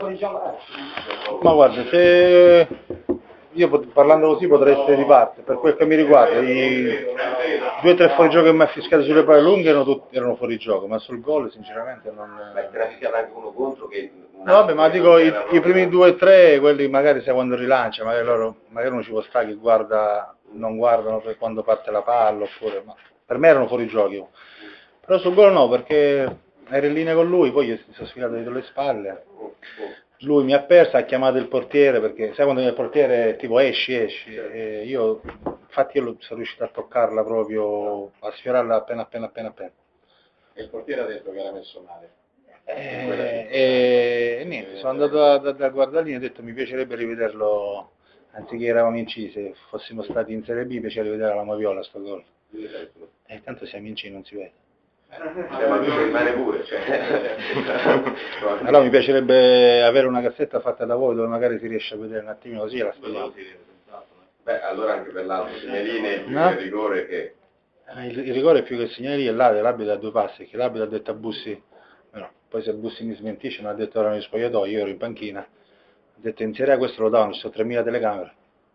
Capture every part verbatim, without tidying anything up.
fuori gioco. Eh. Ma guarda, se io parlando così potrei essere di parte, per quel che mi riguarda, i due o tre fuorigioco che mi ha fischiato sulle palle lunghe erano, tutti, erano fuori gioco, ma sul gol sinceramente non... Beh, te ne ha fischiato anche uno contro che... No, vabbè, ma dico i, i primi due o tre, quelli magari sai quando rilancia, magari loro, magari uno ci può stare che guarda, non guardano per quando parte la palla, oppure, ma per me erano fuori gioco. Però sul gol no, perché ero in linea con lui, poi io si sono sfilato dietro le spalle, lui mi ha perso, ha chiamato il portiere, perché sai quando il portiere tipo esci, esci, e io, infatti io sono riuscito a toccarla proprio, a sfiorarla appena appena appena appena. E il portiere ha detto che era messo male. E, e, e niente, sono andato a, da, da guardarli e ho detto mi piacerebbe rivederlo, anziché eravamo in C, se fossimo stati in Serie B, mi piacerebbe rivedere la Moviola sto gol. E tanto siamo in C, non si vede. Eh, ma lui rimane pure, cioè. Allora mi piacerebbe avere una cassetta fatta da voi dove magari si riesce a vedere un attimino così la spieghiamo. Beh, allora anche per l'altro segnaline più no? che il rigore che... Il, il rigore è più che il segnalino, è là, l'arbitro a due passi, che l'arbitro ha detto a Bussi, no, poi se Bussi mi smentisce, mi ha detto ora negli spogliatoi, io ero in panchina, ha detto in Serie A questo lo davano, ci sono tremila telecamere.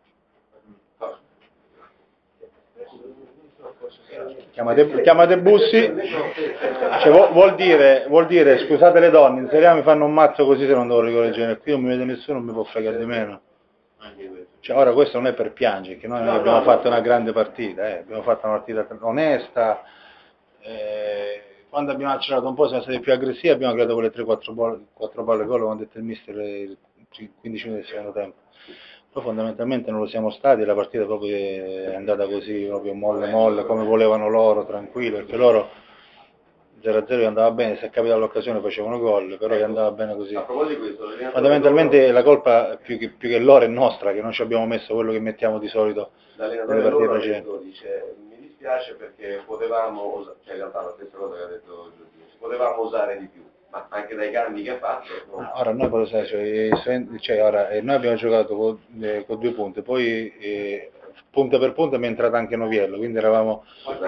Chiamate, chiamate Bussi, cioè, vuol, vuol, dire, vuol dire, scusate le donne, in Serie A mi fanno un mazzo così se non devo rigore del genere, qui non mi vede nessuno, non mi può fregare di meno. Cioè, ora questo non è per piangere, che noi no, abbiamo no, fatto no. una grande partita, eh. abbiamo fatto una partita onesta, eh, quando abbiamo accelerato un po' siamo stati più aggressivi, abbiamo creato quelle tre quattro palle gol, come ha detto il mister, il quindici minuti del secondo tempo. Poi fondamentalmente non lo siamo stati, la partita proprio è andata così, proprio molle molle, come volevano loro, tranquillo, perché loro zero a zero andava bene, se capitava l'occasione facevano gol, però gli andava bene così. A proposito di questo, fondamentalmente la colpa più che, più che loro è nostra, che non ci abbiamo messo quello che mettiamo di solito nelle partite precedenti. Dice, mi dispiace perché potevamo, cioè in realtà la stessa cosa che ha detto Giorgio, potevamo usare di più, ma anche dai cambi che ha fatto. No? Ah, ora noi potete, cioè, cioè, ora, eh, noi abbiamo giocato con, eh, con due punte, poi eh, punta per punta mi è entrato anche Noviello, quindi eravamo,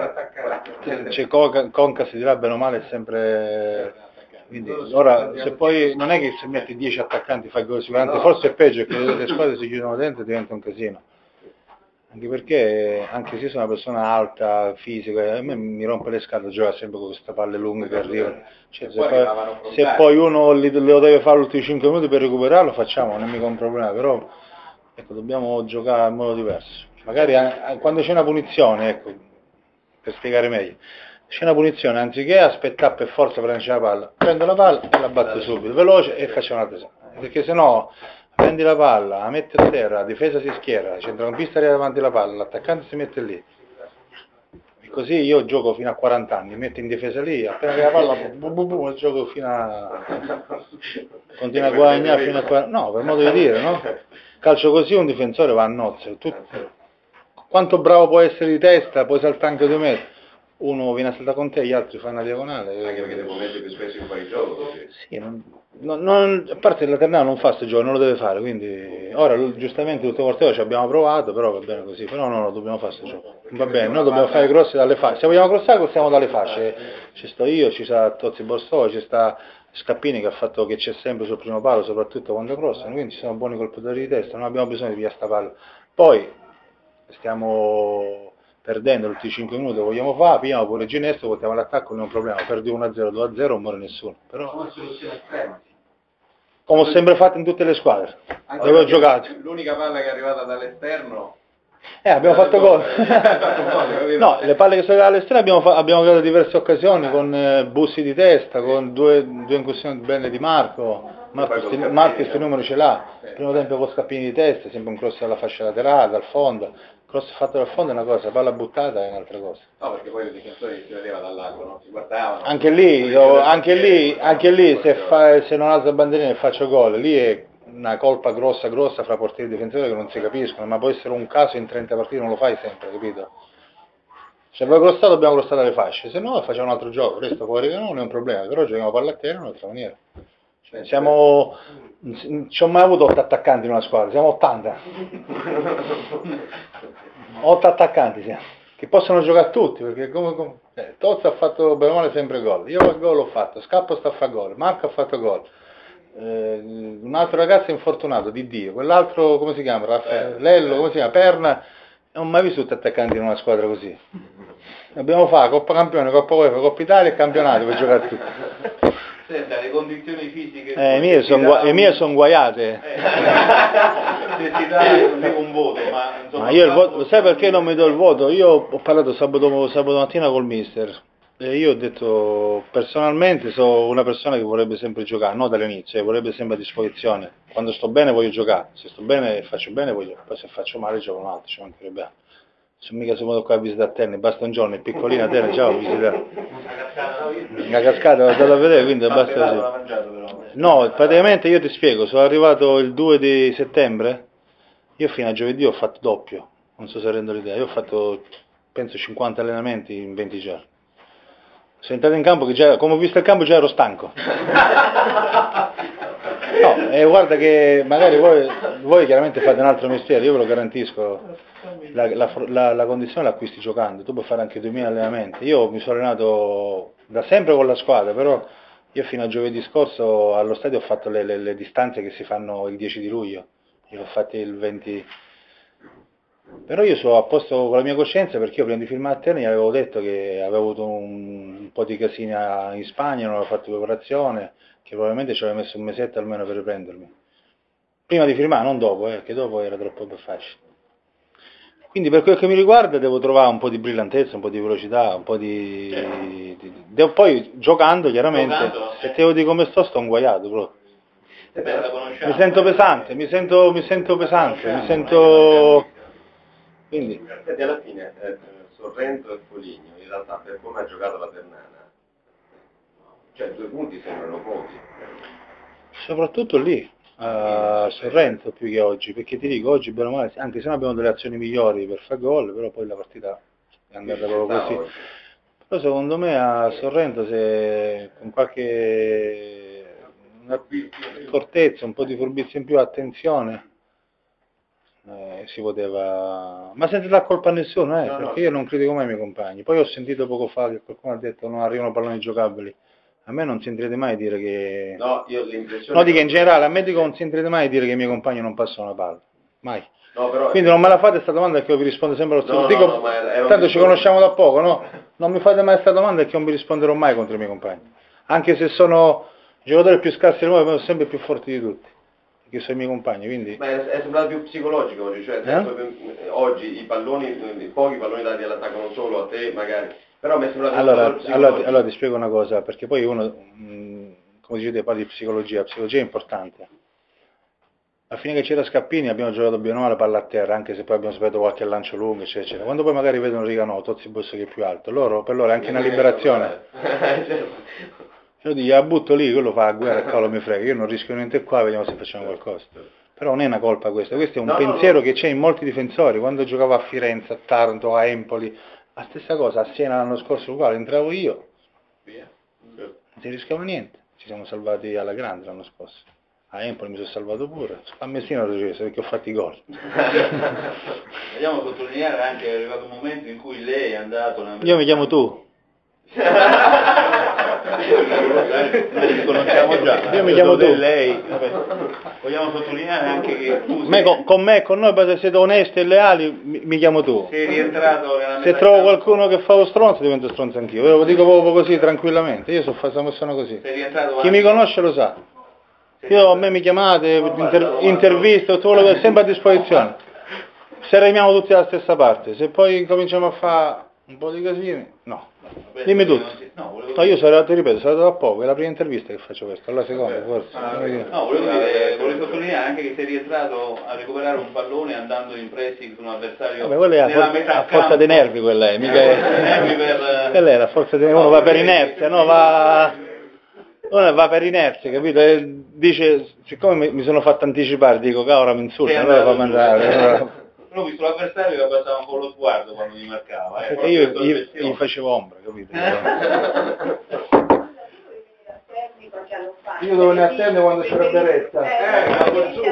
c'è Concas di là bene o male è sempre, quindi ora se poi non è che se metti dieci attaccanti fai gol sicuramente, forse è peggio che le squadre si chiudono dentro e diventa un casino, anche perché anche se io sono una persona alta, fisica, a me mi rompe le scatole giocare sempre con queste palle lunghe che arrivano, cioè, se, poi, se poi uno li, lo deve fare gli ultimi cinque minuti per recuperarlo facciamo, non è mica un problema, però ecco, dobbiamo giocare in modo diverso. Magari a, quando c'è una punizione, ecco, per spiegare meglio, c'è una punizione, anziché aspettare per forza per lanciare la palla, prendo la palla e la batto subito, veloce e faccio un'altra cosa, perché sennò prendi la palla, la metti a terra, la difesa si schiera, il centrocampista arriva davanti alla palla, l'attaccante si mette lì, e così io gioco fino a quaranta anni, metto in difesa lì, appena che la palla, bu, bu, bu, gioco fino a, continua a guadagnare fino a quaranta, no, per modo di dire, no? Calcio così un difensore va a nozze, tu, quanto bravo può essere di testa, puoi saltare anche due metri, uno viene a saltare con te, gli altri fanno una diagonale. Anche perché devo mettere più spesso in fuori gioco. Sì, non, non, non, a parte la Ternana non fa questo gioco, non lo deve fare, quindi ora giustamente tutto il corteo ci abbiamo provato, però va bene così, però no, no, dobbiamo fare questo gioco. Va bene, noi dobbiamo fare grossi dalle fasce, se vogliamo crossare crossiamo dalle fasce, ci sto io, ci sta Tozzi Borsoi, ci sta Scappini che ha fatto che c'è sempre sul primo palo, soprattutto quando crossano, quindi ci sono buoni colpitori di testa, non abbiamo bisogno di pigliare sta palla. Poi stiamo perdendo gli ultimi cinque minuti, vogliamo fare, pigliamo pure Ginesto, portiamo all'attacco, non è un problema, perdi uno a zero, due a zero, non muore nessuno. Però, come ho sempre fatto in tutte le squadre, anche dove ho giocato. L'unica palla che è arrivata dall'esterno... Eh, abbiamo fatto gol. No, le palle che sono arrivate all'esterno abbiamo, fa- abbiamo creato diverse occasioni con eh, Bussi di testa, con due, due incursioni belle di Marco. Marco questi numeri ce l'ha. Primo tempo con Scappini di testa, sempre un cross alla fascia laterale, dal fondo. Cross fatto dal fondo è una cosa, palla buttata è un'altra cosa. No, perché poi i difensori si vedeva dall'alto, no? Si guardavano. Anche lì, io, anche lì, anche lì se, fa, se non alzo la bandierina e faccio gol, lì è una colpa grossa grossa fra portieri e difensori che non si capiscono, ma può essere un caso in trenta partite, non lo fai sempre, capito? Se abbiamo crossato dobbiamo crossare le fasce, se no facciamo un altro gioco, resto fuori che non è un problema, però giochiamo palla a terra in un'altra maniera. Cioè, siamo, non ci ho mai avuto otto attaccanti in una squadra, siamo ottanta. otto attaccanti siamo, che possono giocare tutti, perché come, come eh, Tozzi ha fatto bene o male sempre gol, io il gol l'ho fatto, Scappo sta a fare gol, Marco ha fatto gol. eh, un altro ragazzo infortunato, di Dio, quell'altro come si chiama? Raffaello, come si chiama? Perna, non ho mai visto tutti attaccanti in una squadra così. Dobbiamo fare Coppa Campione, Coppa UEFA, Coppa Italia e campionato per giocare tutti. Senta, le condizioni fisiche... Eh, le mie sono guaiate. Eh, se si dà, non dico un voto, ma... Insomma, ma io il voto, lo sai perché non mi do il voto? Io ho parlato sabato, sabato mattina col mister e io ho detto, personalmente sono una persona che vorrebbe sempre giocare, non dall'inizio, eh, vorrebbe sempre a disposizione. Quando sto bene voglio giocare, se sto bene e faccio bene voglio, poi se faccio male gioco un altro, ci mancherebbe altro. Sono mica sono venuto qua a visitare Terni, basta un giorno, è piccolina Terni, già ho visitato. Una cascata l'ho andata a vedere, quindi basta così. No, praticamente io ti spiego, sono arrivato il due di settembre, io fino a giovedì ho fatto doppio, non so se rendo l'idea, io ho fatto penso cinquanta allenamenti in venti giorni. Sono entrato in campo che già, come ho visto il campo già ero stanco. No, e guarda che magari voi, voi chiaramente fate un altro mestiere, io ve lo garantisco, la, la, la, la condizione l'acquisti giocando, tu puoi fare anche duemila allenamenti, io mi sono allenato da sempre con la squadra, però io fino a giovedì scorso allo stadio ho fatto le, le, le distanze che si fanno il dieci di luglio, io ho fatto il venti, però io sono a posto con la mia coscienza perché io prima di firmare a Terni avevo detto che avevo avuto un, un po' di casini in Spagna, non avevo fatto l'operazione, che probabilmente ci aveva messo un mesetto almeno per riprendermi. Prima di firmare, non dopo, eh, che dopo era troppo più facile. Quindi per quel che mi riguarda devo trovare un po' di brillantezza, un po' di velocità, un po' di... Certo. di, di devo, poi giocando chiaramente, Giocando, se eh. te lo dico come sto, sto inguaiato proprio. Eh beh, la conosciamo. Mi sento pesante, mi sento, mi sento pesante, mi sento... Quindi... Senti, alla fine, eh, Sorrento e Foligno, in realtà per come ha giocato la Ternana, cioè due punti sembrano pochi. Soprattutto lì, a Sorrento più che oggi, perché ti dico, oggi bene o male, anche se noi abbiamo delle azioni migliori per fare gol, però poi la partita è andata proprio così. Però secondo me a Sorrento se con qualche una accortezza, un po' di furbizia in più, attenzione, eh, si poteva, ma senza dar colpa a nessuno, eh, No, perché no. io non critico mai i miei compagni. Poi ho sentito poco fa che qualcuno ha detto non arrivano palloni giocabili. A me non sentirete mai dire che... No, io l'impressione... No, dico in generale, a me dico non sentirete mai dire che i miei compagni non passano la palla. Mai. No, però... Quindi non me la fate questa domanda perché io vi rispondo sempre allo stesso. No, Dico, no, no, ma era un tanto ci discorso. conosciamo da poco, no? Non mi fate mai questa domanda perché non vi risponderò mai contro i miei compagni. Anche se sono i giocatori più scarsi del mondo, ma sono sempre più forti di tutti. Perché sono i miei compagni, quindi... Ma è, è sembrato più psicologico oggi, cioè nel senso che oggi i palloni, i pochi palloni dati all'attacco, non solo a te magari, però mi è sembrato Allora, più allora, allora ti spiego una cosa, perché poi uno, mh, come dicete, parli di psicologia, la psicologia è importante. Alla fine che c'era Scappini abbiamo giocato bene o male palla a terra, anche se poi abbiamo sbagliato qualche lancio lungo, eccetera, eccetera. Quando poi magari vedono Riganò, Tozzi Bosso che è più alto, loro, per loro è anche una liberazione. Io dico, la butto lì, quello fa la guerra e cavolo mi frega, io non rischio niente qua, vediamo se facciamo qualcosa. Però non è una colpa questa, questo è un No, pensiero no, no. che c'è in molti difensori, quando giocavo a Firenze, a Taranto, a Empoli, la stessa cosa, a Siena l'anno scorso uguale, entravo io, Via. non si rischiava niente, ci siamo salvati alla grande l'anno scorso. A Empoli mi sono salvato pure, a Messina l'ho ripreso perché ho fatto i gol. Vogliamo sottolineare anche che è arrivato un momento in cui lei è andato... Nella... Io mi chiamo tu. Noi ci conosciamo già. Io mi chiamo tu. Lei. Vabbè. Vogliamo sottolineare anche che tu Me, con, con me, con noi, se siete onesti e leali, mi, mi chiamo tu. sei rientrato nella Se trovo qualcuno che fa lo stronzo, divento stronzo anch'io. Ve lo dico proprio così, tranquillamente. Io sono, sono persona così. Sei rientrato Chi mi conosce lo sa. Io, a me mi chiamate, inter, interviste, tutto quello che è sempre a disposizione. Se remiamo tutti dalla stessa parte, se poi cominciamo a fare un po' di casini, no. Dimmi tutto. No, No, io sono arrivato, ti ripeto, sono arrivato da poco, è la prima intervista che faccio questa, la seconda forse. Ah, no, volevo dire, volevo sottolineare anche che sei rientrato a recuperare un pallone andando in pressing su un avversario. Vabbè, quella è nella la, for- metà la forza campo. dei nervi, quella è, mica Eh, è... nervi per... Quella è la forza dei nervi, uno va per inerzia, no, va... Uno va per inerzia, capito? E dice, siccome mi, mi sono fatto anticipare, dico, cavolo, mi insulta, allora fa mandare. Però ho visto l'avversario che abbassava un po' lo sguardo quando mi marcava. Eh, Perché io, io, io gli facevo ombra, capito? Io devo ne attendere quando c'era Beretta. Eh, no,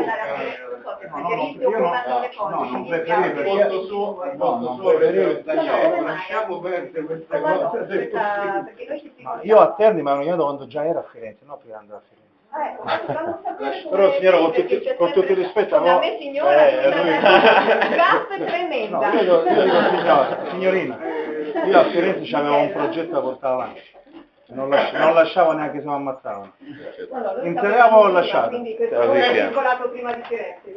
non preferivo, perché posto suo, no, non preferivo. lasciamo perdere questa cosa. Ma io a Terni mi hanno chiamato quando già era a Firenze, no prima di andare a Firenze. Eh, facciamo sapere come Però signora, con perché tutti, c'è con sempre- tutto il rispetto, come a no, me signora, eh, una lui- graffa tremenda. no, io, dico- io dico signora, signorina, io a Firenze avevo un progetto da portare avanti, non, lasci- non lasciavo neanche se mi ammazzavano. No, no, lui Inseriamo o stava lasciate? Quindi questo Te lo è dispiace. vincolato prima di Firenze.